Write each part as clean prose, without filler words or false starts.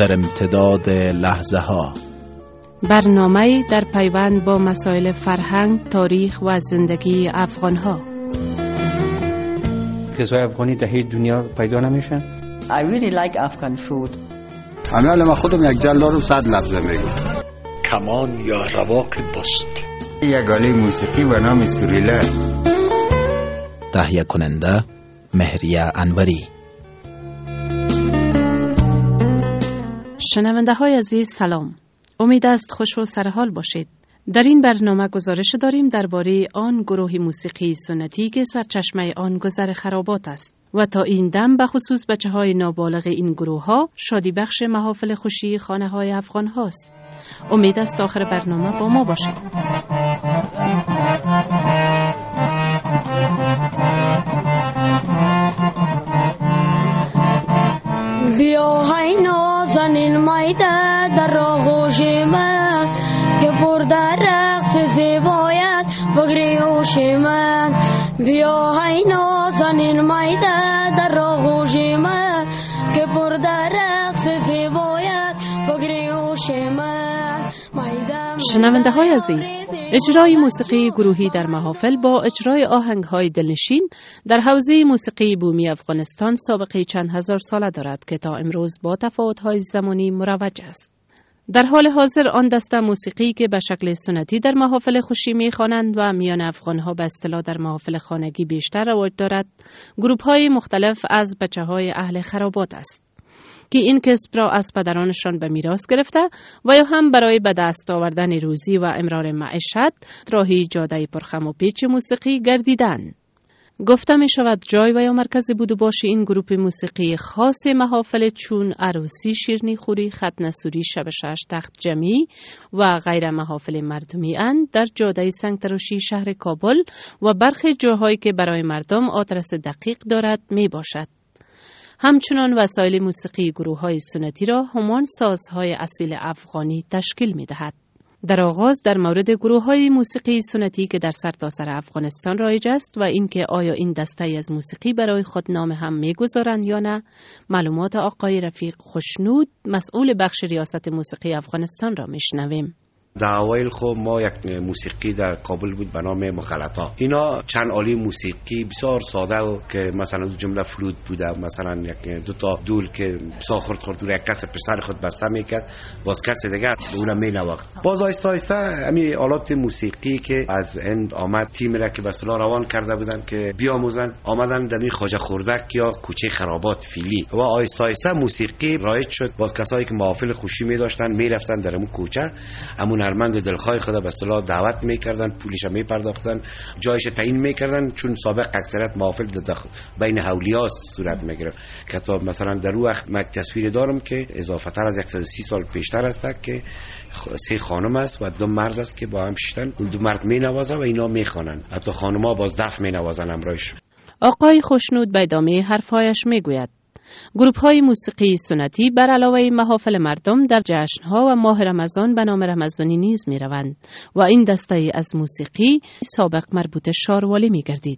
در امتداد لحظه ها. برنامه در پیوند با مسائل فرهنگ، تاریخ و زندگی افغان ها. غذای افغانی در هیچ دنیا پیدا نمیشه. I really like Afghan food. امیال ما خودم یک جلال رو 100 لفظه میگم. کمان یا رواق بست. یک آله موسیقی به نام سوریله. تهیه کننده مهریه انوری. شنونده های عزیز سلام. امید است خوش و سرحال باشید. در این برنامه گزارش داریم درباره آن گروه موسیقی سنتی که سرچشمه آن گذر خرابات است و تا این دم به خصوص بچه‌های نابالغ این گروه ها شادی بخش محافل خوشی خانه های افغان هاست. امید است آخر برنامه با ما باشید. بیا های نازنین مایده در آغوش من که برده رقص زیبایت فکری هوش من. بیا های نازنین مایده در آغوش من که برده رقص زیبایت فکری هوش من. شنونده های عزیز، اجرای موسیقی گروهی در محافل با اجرای آهنگ های دلنشین در حوزه موسیقی بومی افغانستان سابقه چند هزار ساله دارد که تا امروز با تفاوت های زمانی مروج است. در حال حاضر آن دسته موسیقی که به شکل سنتی در محافل خوشی می‌خوانند و میان افغان ها به اصطلاح در محافل خانگی بیشتر رواج دارد، گروپ های مختلف از بچه‌های اهل خرابات است که این کسب را از پدرانشان به میراث گرفته و یا هم برای به دست آوردن روزی و امرار معیشت راهی جاده پرخم و پیچ موسیقی گردیدند. گفته می شود جای و یا مرکز بود و باش این گروپ موسیقی خاص محافل چون عروسی، شیرنی خوری، ختنه سوری، شب شش، تخت جمعی و غیر محافل مردمی اند در جاده سنگتراشی شهر کابل و برخی جاهایی که برای مردم آدرس دقیق دارد می باشد. همچنان وسایل موسیقی گروه‌های سنتی را همان سازهای اصیل افغانی تشکیل می‌دهد. در آغاز در مورد گروه‌های موسیقی سنتی که در سرتاسر افغانستان رایج است و اینکه آیا این دسته از موسیقی برای خود نام هم می‌گذارند یا نه، معلومات آقای رفیق خوشنود مسئول بخش ریاست موسیقی افغانستان را می‌شنویم. در اوایل خب ما یک موسیقی در کابل بود به نام مخالطا. اینا چند آله موسیقی بسیار ساده و که مثلا دو جمله فلوت بوده، مثلا یک دو تا دول که بسیار خرد یک کس پسر خود بسته میکرد، باز کس دیگه اونم مینواخت. باز آهسته آهسته همین آلات موسیقی که از هند آمد، تیم را که به اصطلاح روان کرده بودن که بیاموزن، آمدن در این خواجه خردک یا کوچه خرابات فیلی و آهسته آهسته موسیقی رایج شد. باز کسایی که محافل خوشی می داشتن میرفتن در اون کوچه، همون هنرمند دلخواه خدا به اصطلاح دعوت میکردن، پولش می پرداختن، جایش تعیین میکردن، چون سابق اکثریت محافل بین حولیاست صورت میگرفت. کتاب مثلا در اون وقت من تصویر دارم که اضافه تر از 130 سال پیشتر است که 3 خانم است و 2 مرد است که با هم شدن. اون 2 مرد می نوازن و اینا میخوانن، حتی خانم‌ها باز دف می نوازن همراهش. آقای خوشنود به ادامه حرفایش میگوید گروپ‌های موسیقی سنتی بر علاوه محافل مردم در جشن‌ها و ماه رمضان به نام رمضانی نیز می‌روند و این دسته از موسیقی سابق مربوط شاروالی می‌گردید.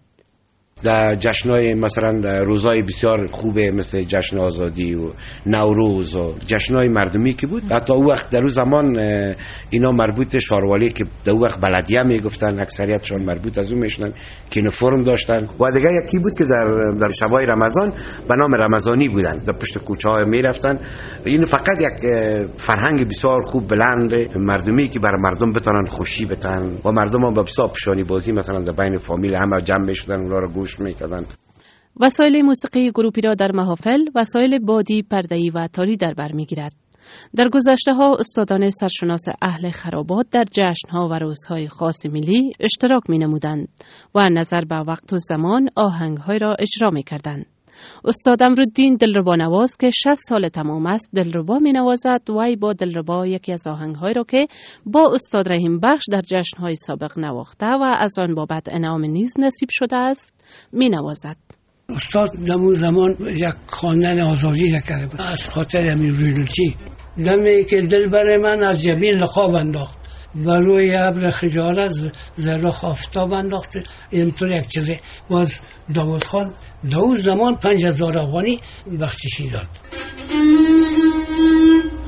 در جشن‌های مثلا روزهای بسیار خوبه مثل جشن آزادی و نوروز و جشن‌های مردمی که بود، حتی اون وقت در اون زمان اینا مربوط شاروالی که در اون وقت بلدیه میگفتن، اکثریتشون مربوط از اون میشنن که یونیفرم داشتن. و دیگه یکی بود که در شبای رمضان به نام رمضانی بودن، در پشت کوچه‌ها میرفتن. این فقط یک فرهنگ بسیار خوب بلند مردمی که برای مردم بتونن خوشی بدن و مردم هم به بسیار پیشانی بازی مثلا در بین فامیل همه جمع میشدن اونا رو گوش میکردن. وسایل موسیقی گروپی را در محافل وسایل بادی، پرده‌ای و تاری در بر میگیرد. در گذشته‌ها استادان سرشناس اهل خرابات در جشن‌ها و روزهای خاص ملی اشتراک می‌نمودند و نظر به وقت و زمان آهنگ‌های را اجرا می‌کردند. استاد امرالدین دلربا نواز که 60 سال تمام است دلربا می‌نوازد و با دلربا یکی از آهنگ‌هایی را که با استاد رحیم بخش در جشن‌های سابق نواخته و از آن بابت انعام نیز نصیب شده است می‌نوازد. استاد دمون زمان یک خواندن آزادی کرده بود از خاطر امیر رویلوچی. دمی که دل بر من از جبین لقاب انداخت و روی ابر خجالت زرخ آفتاب انداخت. اینطور یک چیزی باز داوود خان داوود زمان 5000 افغانی بخششی داد.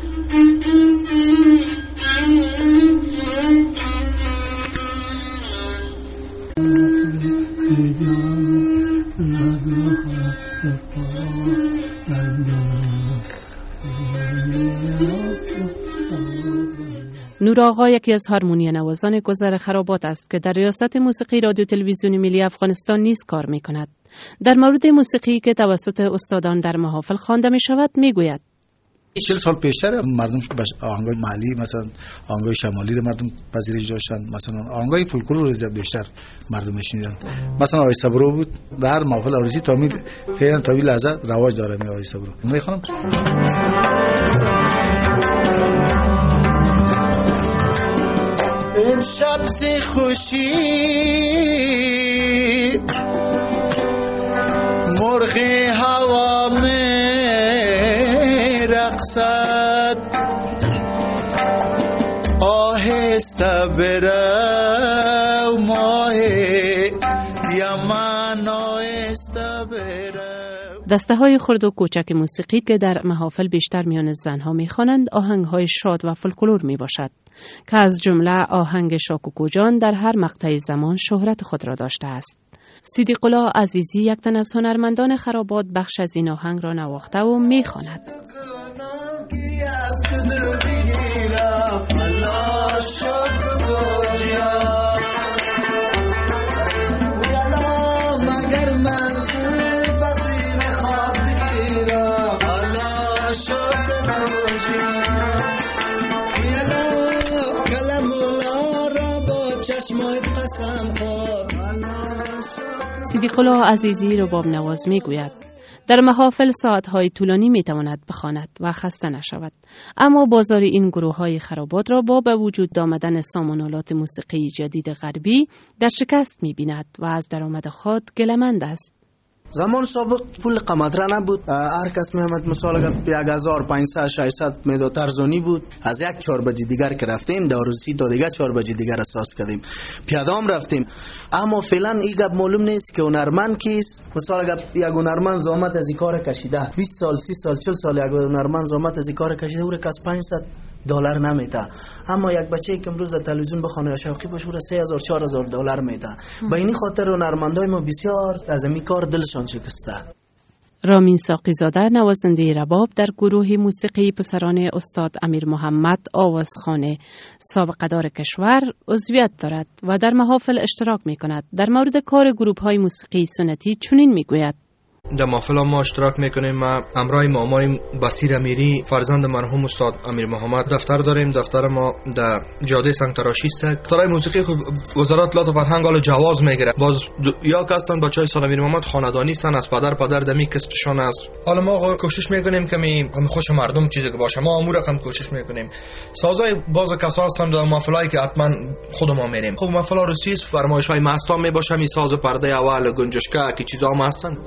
نور آقا یکی از هارمونی نوازان گذر خرابات است که در ریاست موسیقی رادیو تلویزیون ملی افغانستان نیز کار می کند. در مورد موسیقی که توسط استادان در محافل خوانده می شود می گوید: 40 سال پیشتر مردم آهنگای محلی مثلا آهنگای شمالی رو مردم پذیرش داشتن، مثلا آهنگای فولکلور رو زیاد بیشتر مردم میشنیدن. مثلا آقای صبرو بود در محافل عروسی تا می فعلا تا لحظه رواج داره. می آقای صبرو میخوام امشب ز خورشید مرغ هوا می رقصد، آهسته برو ماه یمن آهسته برو. دسته های خرد و کوچک موسیقی که در محافل بیشتر میان زنها میخوانند آهنگ های شاد و فولکلور می باشد که از جمله آهنگ شاکوکو جان در هر مقطع زمان شهرت خود را داشته است. صدیق الله عزیزی یک تن از هنرمندان خرابات بخش از این آهنگ را نواخته و میخواند. صدیق الله عزیزی رباب نواز می گوید: در محافل ساعتهای طولانی می تواند بخواند و خسته نشود، اما بازار این گروه های خرابات را با به وجود آمدن سامانالات موسیقی جدید غربی در شکست می بیند و از درآمد خود گله‌مند است. زمان سابق پول قمطره نبود، هر کس میامد مثلا 1500 600 میداد ارزانی بود. از یک 4 بجه دیگر که رفتیم داروسی تا دیگه 4 بجه دیگر اساس کردیم، پیادام رفتیم. اما فعلا این گپ معلوم نیست که هنرمند کیست. مثلا یک هنرمند زحمت از این کار کشیده 20 سال 30 سال 40 سال، یک هنرمند زحمت از این کار کشیده او را کس $500 نمیده، اما یک بچه‌ای که امروز تلویزیون بخونه یا شوقی باشه او را $3000 $4000 میده. به این خاطر هنرمندای ما بسیار از این کار دلشان شکسته. رامین ساقی زاده نوازنده رباب در گروه موسیقی پسران استاد امیر محمد آوازخانه سابقه‌دار کشور عضویت دارد و در محافل اشتراک می‌کند. در مورد کار گروه‌های موسیقی سنتی چنین می‌گوید: در محفل ما اشتراک میکنیم. ما همراه مامای بصیر امیری فرزند مرحوم استاد امیر محمد دفتر داریم. دفتر ما در جاده سنگ تراشی است. دفتر موسیقی خود وزارت اطلاعات و فرهنگ حال جواز میگیره. باز یا کسان بچهای استاد امیر محمد خاندانی هستند، از پدر دمی کسبشان است. حالا ما کوشش میکنیم که می خوش مردم چیزی که باشه ما امور هم کوشش میکنیم. سازای باز کسا هستند در محفلایی که حتما خود ما میریم. خب محفل عروسی فرمایش‌های مستان میباشه، می ساز پرده اول گنجشکه کی چیزا هم هستند.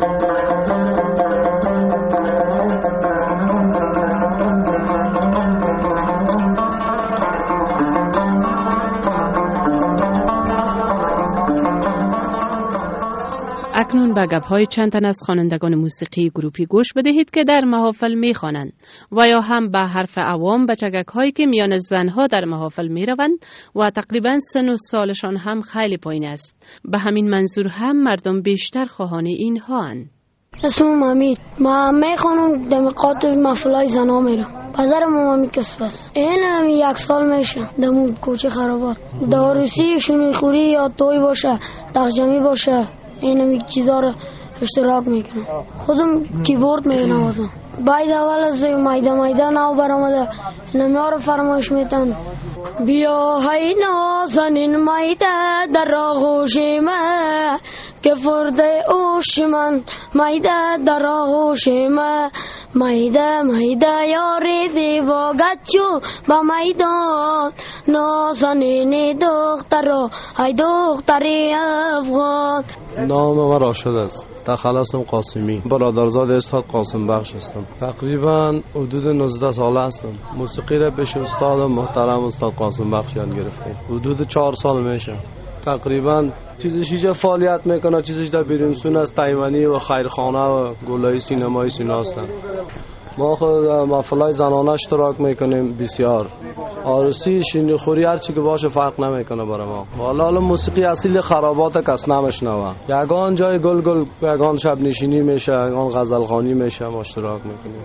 اکنون به گپ‌های چند تن از خوانندگان موسیقی گروپی گوش بدهید که در محافل می‌خوانند و یا هم به حرف عوام بچگک‌هایی که میان زنها در محافل می‌روند و تقریباً سن و سالشان هم خیلی پایین است. به همین منظور هم مردم بیشتر خواهان اینها اند. اسمم امید، ما میخوانم دمقات محفلای زنا میرم. پدرم مامی کسب است. این 1 سال میشه دمون کوچه خرابات. داروسی شونی خوری یا توی باشه، تخجمی باشه، این چیزا رو اشتراک میکنم. خودم کیبورد مینوازم. باید اول از میده نو برآمده نمی‌ها رو فرمایش میتن. بیا های نازنین میده در آغوش من که فرده اوش من میده در آغوش من میده یاری زیبا گچو با میدان نازنین دختر های دختری افغان. نام من راشد است. تخلصم قاسمی، برادرزاد استاد قاسم بخش هستم. تقریبا حدود 19 ساله هستم. موسیقی را پیش استاد محترم استاد قاسم بخش یاد گرفتم. حدود 4 سال میشه. تقریبا چیزش اینجا فعالیت میکنه، چیزش در بیرونسون از تایمانی و خیرخانه و گلای سینمایی سینا هستن. ما خود محفلای زنانه اشتراک میکنیم بسیار. عروسی شیرینی خوری هر چی که باشه فرق نمیکنه برای ما. حالا موسیقی اصیل خرابات کس نمیشنوه. یگان جای گل یگان شب نشینی میشه، یگان غزل خوانی میشه، ما اشتراک میکنیم.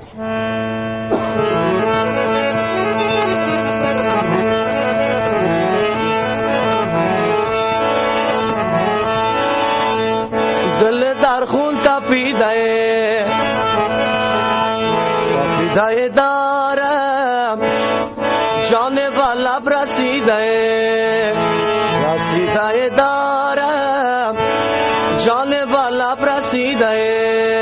دل در خون تپیده دارم، جان و لب رسیده دارم، جان و لب رسیده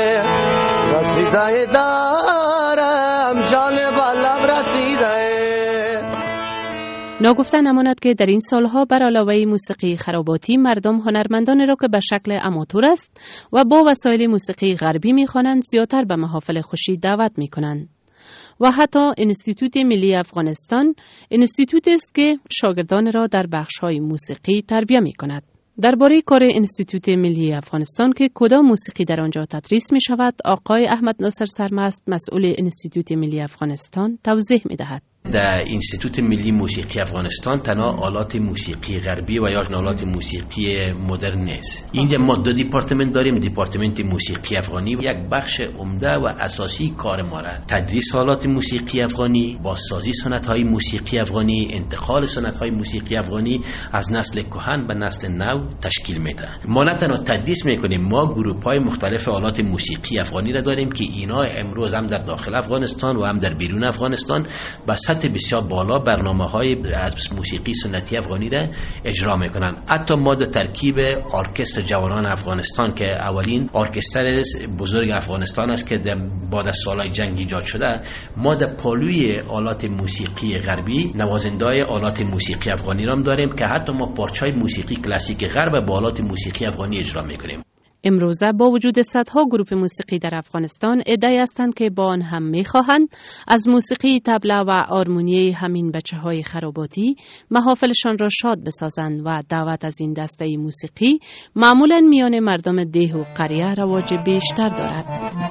دارم، جان و لب رسیده. ناگفته نماند که در این سالها بر علاوه موسیقی خراباتی مردم هنرمندان را که به شکل اماتور است و با وسایل موسیقی غربی می‌خوانند زیادتر به محافل خوشی دعوت می‌کنند. و حتی انستیتوت ملی افغانستان انستیتوت است که شاگردان را در بخش‌های موسیقی تربیت می‌کند. درباره کار انستیتوت ملی افغانستان که کدام موسیقی در آنجا تدریس می‌شود، آقای احمد ناصر سرمست مسئول انستیتوت ملی افغانستان توضیح می‌دهد. در انستیتوت ملی موسیقی افغانستان تنها آلات موسیقی غربی و یا آلات موسیقی مدرن نیست. اینجا ما دو دیپارتمنت داریم، دیپارتمنت موسیقی افغانی یک بخش عمده و اساسی کار ما را تدریس آلات موسیقی افغانی، بازسازی سنت‌های موسیقی افغانی، انتقال سنت‌های موسیقی افغانی از نسل کهن به نسل نو تشکیل میده. ما نه تنها تدریس میکنیم، ما گروه‌های مختلف آلات موسیقی افغانی را داریم که اینا امروز هم در داخل افغانستان و هم در بیرون افغانستان با سطح بسیار بالا برنامه‌های از موسیقی سنتی افغانی را اجرا میکنن. حتی ما در ترکیب ارکستر جوانان افغانستان که اولین ارکستر بزرگ افغانستان است که بعد از سالهای جنگ ایجاد شده، ما در پالوی آلات موسیقی غربی نوازنده‌های آلات موسیقی افغانی را هم داریم که حتی ما پارچه‌های موسیقی کلاسیک غرب با آلات موسیقی افغانی اجرا میکنیم. امروزه با وجود صدها گروه موسیقی در افغانستان ادعی هستند که با آن هم می‌خواهند از موسیقی طبله و آرمونیه همین بچه‌های خراباتی محافلشان را شاد بسازند و دعوت از این دسته موسیقی معمولاً میان مردم ده و قریه رواج بیشتر دارد.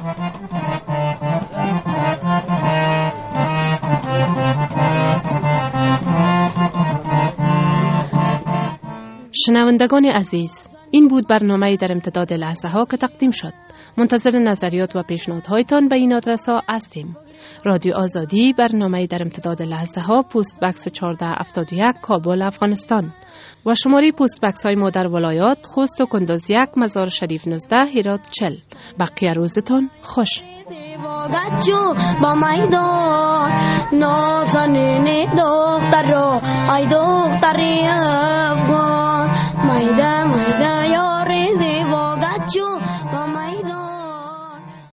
شنوندگان عزیز، این بود برنامه در امتداد لحظه ها که تقدیم شد. منتظر نظریات و پیشنهادهایتان به این آدرس ها هستیم. رادیو آزادی، برنامه در امتداد لحظه ها، پست بکس 1471 کابل افغانستان و شماره پست بکس های ما در ولایات خوست و کندوز 1 مزار شریف 19 هرات 40. بقیه روزتان خوش. با میدان نازنین دختر رو ای دختری افغان میده یاری زیبا گچو